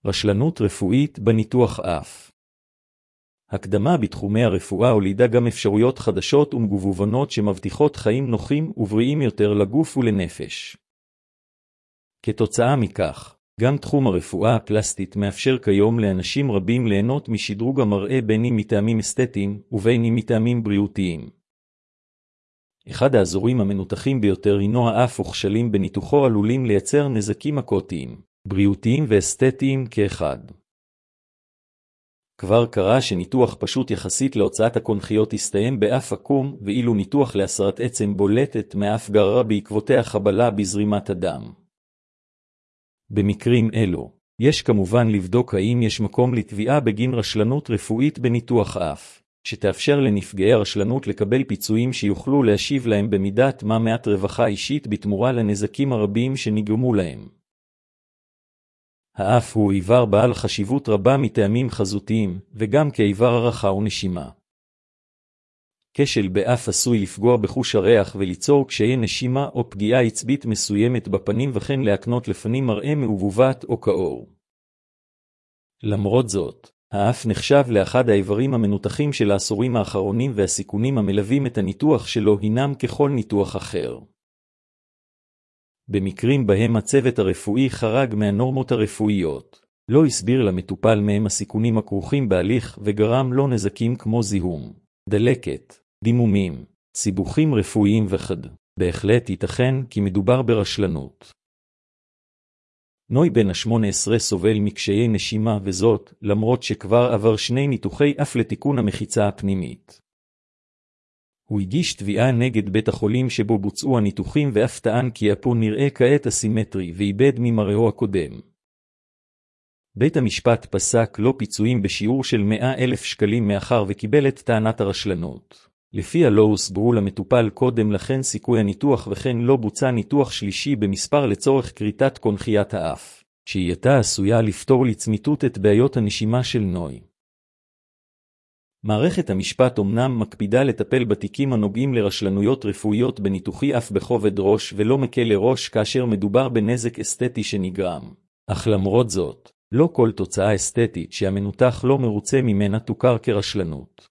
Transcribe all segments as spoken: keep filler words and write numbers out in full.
רשלנות רפואית בניתוח אף. הקדמה בתחומי הרפואה הולידה גם אפשרויות חדשות ומגוונות שמבטיחות חיים נוחים ובריאים יותר לגוף ולנפש. כתוצאה מכך, גם תחום הרפואה הפלסטית מאפשר כיום לאנשים רבים ליהנות משדרוג המראה בין אם מטעמים אסתטיים ובין אם מטעמים בריאותיים. אחד האזורים המנותחים ביותר הינו האף, וכשלים בניתוחו עלולים לייצר נזקים אקוטיים, בריאותיים ואסתטיים כאחד. כבר קרה שניתוח פשוט יחסית להוצאת הקונכיות הסתיים באף עקום, ואילו ניתוח להסרת עצם בולטת מאף גררה בעקבותיה חבלה בזרימת הדם. במקרים אלו, יש כמובן לבדוק האם יש מקום לתביעה בגין רשלנות רפואית בניתוח אף, שתאפשר לנפגעי הרשלנות לקבל פיצויים שיוכלו להשיב להם במידת מה מעט רווחה אישית בתמורה לנזקים הרבים שנגרמו להם. האף הוא איבר בעל חשיבות רבה מטעמים חזותיים, וגם כאיבר הרחה ונשימה. כשל באף עשוי לפגוע בחוש הריח וליצור קשיי נשימה או פגיעה עצבית מסוימת בפנים, וכן להקנות לפנים מראה מעובבת או כאור. למרות זאת, האף נחשב לאחד האיברים המנותחים של העשורים האחרונים, והסיכונים המלווים את הניתוח שלו הינם ככל ניתוח אחר. במקרים בהם הצוות הרפואי חרג מהנורמות הרפואיות, לא הסביר למטופל מהם הסיכונים הכרוכים בהליך וגרם לו נזקים כמו זיהום, דלקת, דימומים, סיבוכים רפואיים וכד. בהחלט ייתכן כי מדובר ברשלנות. נוי בן ה-שמונה עשרה סובל מקשיי נשימה, וזאת למרות שכבר עבר שני ניתוחי אף לתיקון המחיצה הפנימית. הוא הגיש תביעה נגד בית החולים שבו בוצעו הניתוחים, ואף טען כי אפו נראה כעת אסימטרי ואיבד ממראהו הקודם. בית המשפט פסק לו פיצויים בשיעור של מאה אלף שקלים מאחר וקיבל את טענת הרשלנות. לפיה לא הוסברו למטופל קודם לכן סיכוי הניתוח, וכן לא בוצע ניתוח שלישי במספר לצורך קריטת קונכיית האף, שהייתה עשויה לפתור לצמיתות את בעיות הנשימה של נוי. מערכת המשפט אומנם מקפידה לטפל בתיקים הנוגעים לרשלנויות רפואיות בניתוחי אף בכובד ראש ולא מקל לראש כאשר מדובר בנזק אסתטי שנגרם, אך למרות זאת, לא כל תוצאה אסתטית שהמנותח לא מרוצה ממנה תוכר כרשלנות.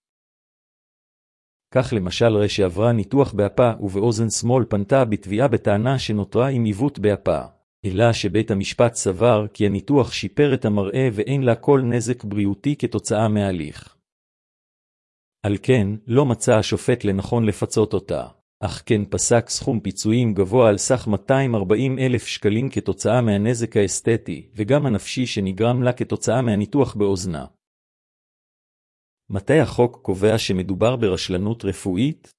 כך למשל ראה שעברה ניתוח באפה ובאוזן שמאל פנתה בתביעה בטענה שנותרה עם עיוות באפה, אלא שבית המשפט סבר כי הניתוח שיפר את המראה ואין לה כל נזק בריאותי כתוצאה מההליך. על כן, לא מצא השופט לנכון לפצות אותה, אך כן פסק סכום פיצויים גבוה על סך מאתיים וארבעים אלף שקלים כתוצאה מהנזק האסתטי וגם הנפשי שנגרם לה כתוצאה מהניתוח באוזנה. מתי החוק קובע שמדובר ברשלנות רפואית?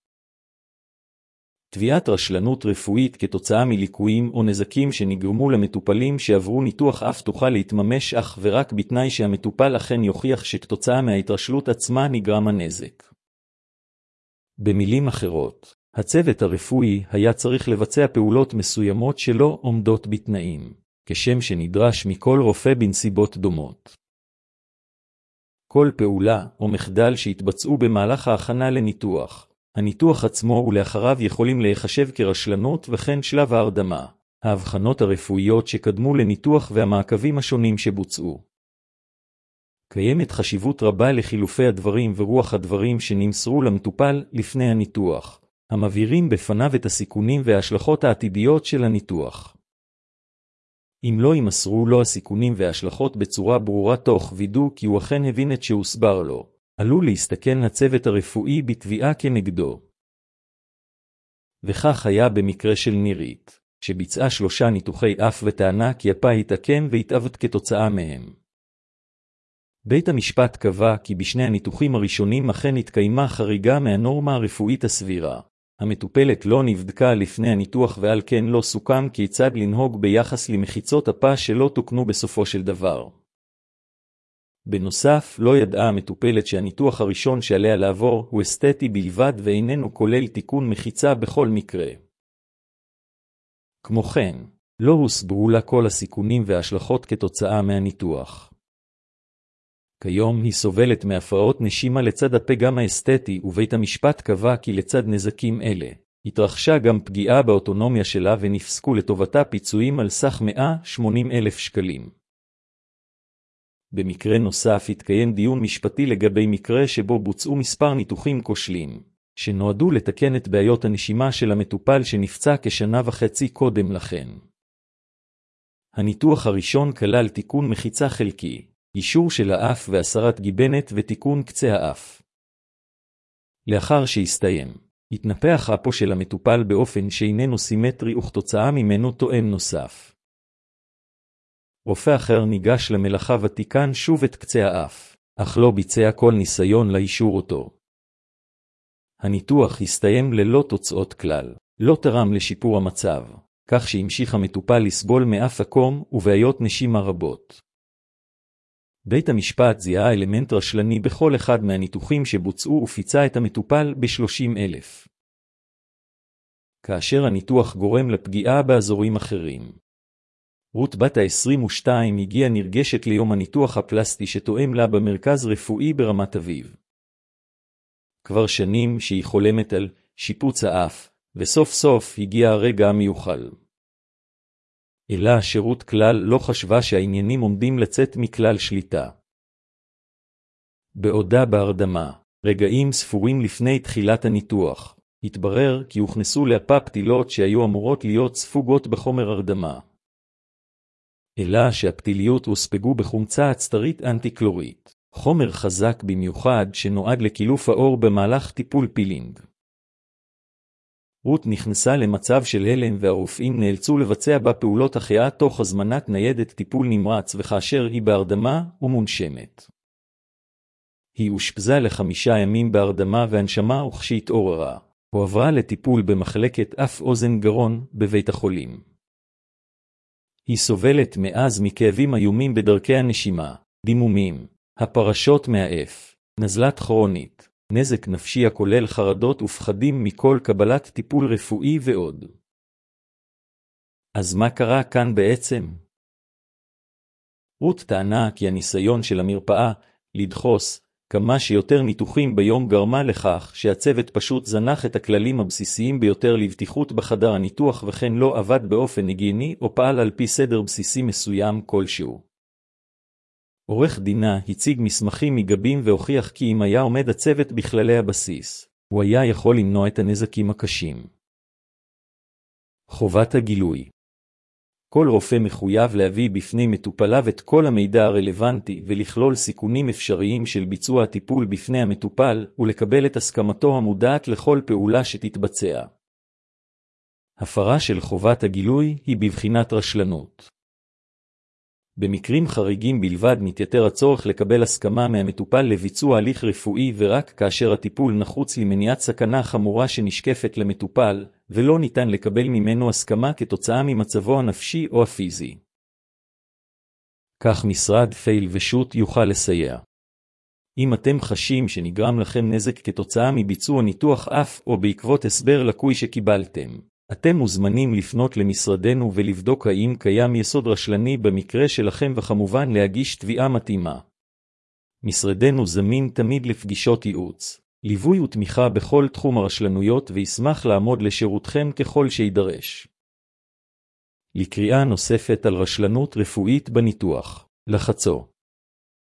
תביעת רשלנות רפואית כתוצאה מליקויים או נזקים שנגרמו למטופלים שעברו ניתוח אף תוכל להתממש אך ורק בתנאי שהמטופל אכן יוכיח שכתוצאה מההתרשלות עצמה נגרם הנזק. במילים אחרות, הצוות הרפואי היה צריך לבצע פעולות מסוימות שלא עומדות בתנאים, כשם שנדרש מכל רופא בנסיבות דומות. כל פעולה או מחדל שהתבצעו במהלך ההכנה לניתוח, הניתוח עצמו ולאחריו יכולים להיחשב כרשלנות, וכן שלב ההרדמה, ההבחנות הרפואיות שקדמו לניתוח והמעקבים השונים שבוצעו. קיימת חשיבות רבה לחילופי הדברים ורוח הדברים שנמסרו למטופל לפני הניתוח, המבהירים בפניו את הסיכונים וההשלכות העתידיות של הניתוח. אם לא ימסרו לו הסיכונים וההשלכות בצורה ברורה תוך וידוא כי הוא אכן הבין את שהוסבר לו, עלול להסתכן הצוות הרפואי בתביעה כנגדו. וכך היה במקרה של נירית, שביצעה שלושה ניתוחי אף וטענה כי אפה התעקם והתעוות כתוצאה מהם. בית המשפט קבע כי בשני הניתוחים הראשונים אכן התקיימה חריגה מהנורמה הרפואית הסבירה. המטופלת לא נבדקה לפני הניתוח ועל כן לא סוכם כיצד לנהוג ביחס למחיצות אפה שלא תוקנו בסופו של דבר. בנוסף, לא ידעה המטופלת שהניתוח הראשון שעליה לעבור הוא אסתטי בלבד ואיננו כולל תיקון מחיצה בכל מקרה. כמו כן, לא הוסברו לה כל הסיכונים וההשלכות כתוצאה מהניתוח. כיום היא סובלת מהפרעות נשימה לצד הפגם האסתטי, ובית המשפט קבע כי לצד נזקים אלה, התרחשה גם פגיעה באוטונומיה שלה ונפסקו לטובתה פיצויים על סך מאה ושמונים אלף שקלים. במקרה נוסף התקיים דיון משפטי לגבי מקרה שבו בוצעו מספר ניתוחים כושלים, שנועדו לתקן את בעיות הנשימה של המטופל שנפצע כשנה וחצי קודם לכן. הניתוח הראשון כלל תיקון מחיצה חלקי, אישור של האף והסרת גיבנת ותיקון קצה האף. לאחר שהסתיים, התנפח אפו של המטופל באופן שאיננו סימטרי וכתוצאה ממנו תואם נוסף. רופא אחר ניגש למלאכה ותיקן שוב את קצה האף, אך לא ביצע כל ניסיון לאישור אותו. הניתוח הסתיים ללא תוצאות כלל, לא תרם לשיפור המצב, כך שהמשיך המטופל לסבול מאף עקום ובעיות נשימה רבות. בית המשפט זיהה אלמנט רשלני בכל אחד מהניתוחים שבוצעו ופיצה את המטופל ב-שלושים אלף. כאשר הניתוח גורם לפגיעה באזורים אחרים. רות בת ה-עשרים ושתיים הגיעה נרגשת ליום הניתוח הפלסטי שתואם לה במרכז רפואי ברמת אביב. כבר שנים שהיא חולמת על שיפוץ האף, וסוף סוף הגיע הרגע המיוחל. אלא שרות כלל לא חשבה שהעניינים עומדים לצאת מכלל שליטה. בעודה בהרדמה, רגעים ספורים לפני תחילת הניתוח, התברר כי הוכנסו לאפה פתילות שהיו אמורות להיות ספוגות בחומר הרדמה. אלא שהפתיליות הוספגו בחומצה אצטרית אנטי-קלורית, חומר חזק במיוחד שנועד לקילוף האור במהלך טיפול פילינג. רות נכנסה למצב של הלם והרופאים נאלצו לבצע בה פעולות החייאה תוך הזמנת ניידת טיפול נמרץ וכאשר היא בהרדמה ומונשמת. היא אושפזה לחמישה ימים בהרדמה והנשמה וכשהתעוררה, הועברה לטיפול במחלקת אף אוזן גרון בבית החולים. היא סובלת מאז מכאבים איומים בדרכי הנשימה, דימומים, הפרשות מהאף, נזלת כרונית, נזק נפשי הכולל חרדות ופחדים מכל קבלת טיפול רפואי ועוד. אז מה קרה כאן בעצם? רות טענה כי הניסיון של המרפאה לדחוס כמה שיותר ניתוחים ביום גרמה לכך שהצוות פשוט זנח את הכללים הבסיסיים ביותר לבטיחות בחדר הניתוח וכן לא עבד באופן היגייני או פעל על פי סדר בסיסי מסוים כלשהו. עורך דינה הציג מסמכים מגבים והוכיח כי אם היה עומד הצוות בכללי הבסיס, הוא היה יכול למנוע את הנזקים הקשים. חובת הגילוי. כל רופא מחויב להביא בפני מטופליו את כל המידע הרלוונטי ולכלול סיכונים אפשריים של ביצוע הטיפול בפני המטופל ולקבל את הסכמתו המודעת לכל פעולה שתתבצע. הפרה של חובת הגילוי היא בבחינת רשלנות. במקרים חריגים בלבד מתייתר הצורך לקבל הסכמה מהמטופל לביצוע הליך רפואי ורק כאשר הטיפול נחוץ למניעת סכנה חמורה שנשקפת למטופל, ולא ניתן לקבל ממנו הסכמה כתוצאה ממצבו הנפשי או הפיזי. כך משרד פייל ושות יוכל לסייע. אם אתם חשים שנגרם לכם נזק כתוצאה מביצוע ניתוח אף או בעקבות הסבר לקוי שקיבלתם, אתם מוזמנים לפנות למשרדנו ולבדוק האם קיים יסוד רשלני במקרה שלכם וכמובן להגיש תביעה מתאימה. משרדנו זמין תמיד לפגישות ייעוץ, ליווי ותמיכה בכל תחום הרשלנויות וישמח לעמוד לשירותכם ככל שידרש. לקריאה נוספת על רשלנות רפואית בניתוח, לחצו.